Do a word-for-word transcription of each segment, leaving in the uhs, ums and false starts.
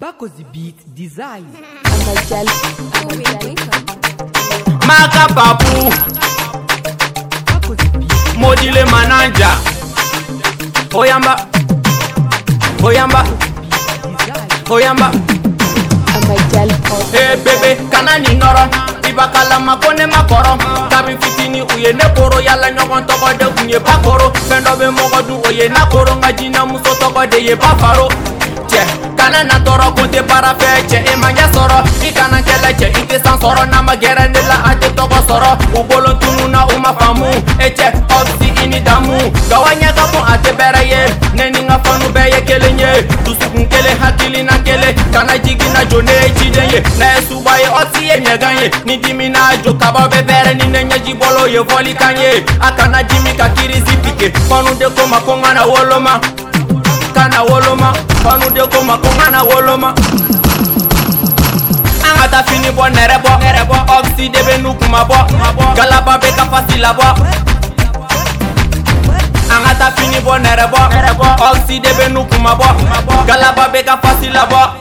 Bakozi beat design. Maka papu Modile mananja Oyamba Oyamba Oyamba Hey bebe kanani noro Ibakala makone makoro Kabi fitini uye ne koro Yala nyogon toko de unye pakoro Fendo be mogodu oye na koro Ngajina muso toko de ye pafaro Kana na toro kunte para feche Imanya soro Ikana keleche Ike san soro Nama gere nila ate toko soro Ubolo tunu na uma famu Eche Opsi ini damu Gawanya kapu ate bereye Neni nga fanu beye kelenye Tusukun kele hakili na kele Kana jigi na jone chidenye Na esubaye oti ye nyeganye Nidimi na jo kaba bebere Ninenye jibolo ye voli kanye Akana jimi kakiri zipike Fanu de koma konga na woloma Kana woloma Fanu de koma konga na woloma Angata fini bo nerebo nerebo Oxy debe nukuma bo Galaba beka fasila bo Angata fini bo nerebo nerebo Oxy debe nukuma bo Galaba beka fasila bo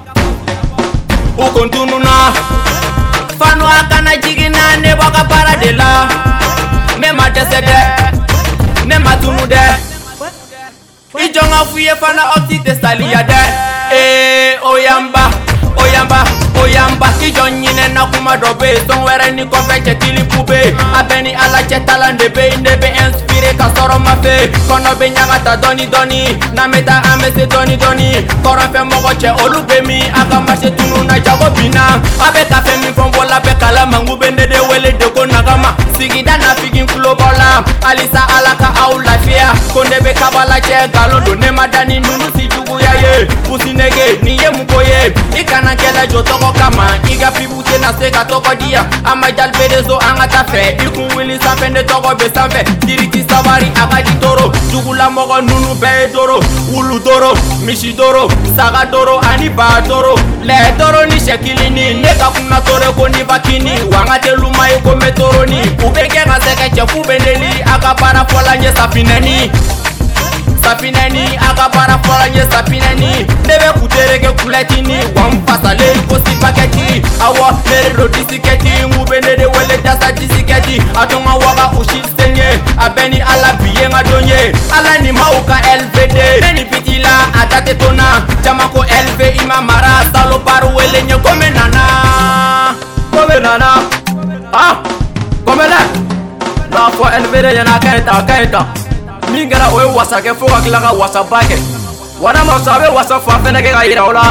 Ukontunu na Fanu akana jigina nebo kapara de la Mema desede Nema tunu de Ijonga fuye fana opti testalia de Eh oyamba Oyamba Oyamba Ijon nyine na kuma dobe Son were ni konfeche kili pube Abeni ala chetala ndebe Ndebe inspire kasoro mafe Kono be nyagata doni doni Na meta amese doni doni Koron fe mogoche olube mi Aka mashe tunu na jago bina Abe kafe mi fombola be kala Mangu bende de wele de ko nagama Sigida na figin kulo bola Alisa alaka au lafia Konde be kabala che galondo Nema dani nunu si jugu ya ye Pusi nege niye mukoye Ikana kela jotoko kama Iga pibute na seka toko dia Ama jal bedezo angata fe Ikun wili sapende toko be sanfe Diriti sabari akadi toro Jugula mogo nunu be doro Ulu doro, mishi doro Saga doro, ani ba doro Le doro ni shekilini Neka kuna tore koni vakini Wangate luma yuko metoroni Ubeke nga seke chefu bendeli Aka para fola nye sapineni Sapineni, aka para fola nye sapineni Nebe kutereke kuletini Wamfasa le kosi paketi Awa mere rodi siketi Ngubende de wele dasa disiketi Atonga waga ushil senye Abeni ala biye nga donye Ala ni mauka L V D Beni pitila atate tona Jamako L V ima mara Salo paru wele nye kome nana Kome nana Ah Kome le La fo L V D yana kaita kaita Mingara oye wasa ke foka kilaka wasa bake Wana masabe wasa fafene ke ka ira ola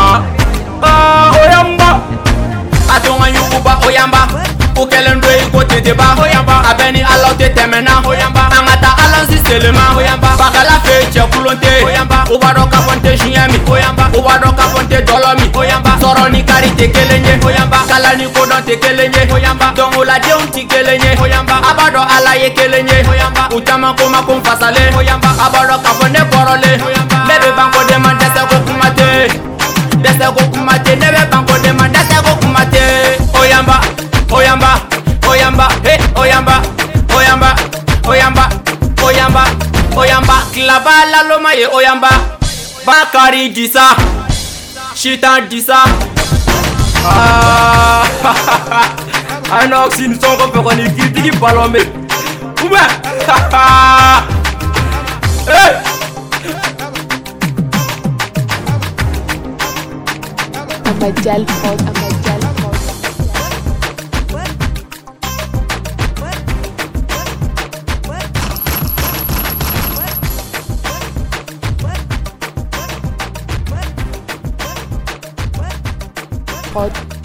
Ah oyamba Atonga yukuba oyamba Ukelendo iko teteba oyamba Abeni alote temena oyamba Angata alansi selema oyamba Bakala feche kulonte oyamba Ubadoka fonte shinyami oyamba Ubadoka fonte dolomi oyamba Soroni kari tekelenye oyamba Kalani kodon tekelenye oyamba Dongola deun tikelenye oyamba Abado ala yekelenye oyamba Utama kuma kumfasale oyamba Abado kafonde korole oyamba Nebe banko dema dese kukumate Dese kukumate Nebe banko dema dese kukumate Oyamba Oyamba Oyamba Hey Oyamba Oyamba Oyamba Oyamba Oyamba Klaba la loma ye oyamba Bakari disa Shita disa Ah Anox in songo peko ni kitiki palombe Ube Hey Amajal Pod Amajal Pod Pod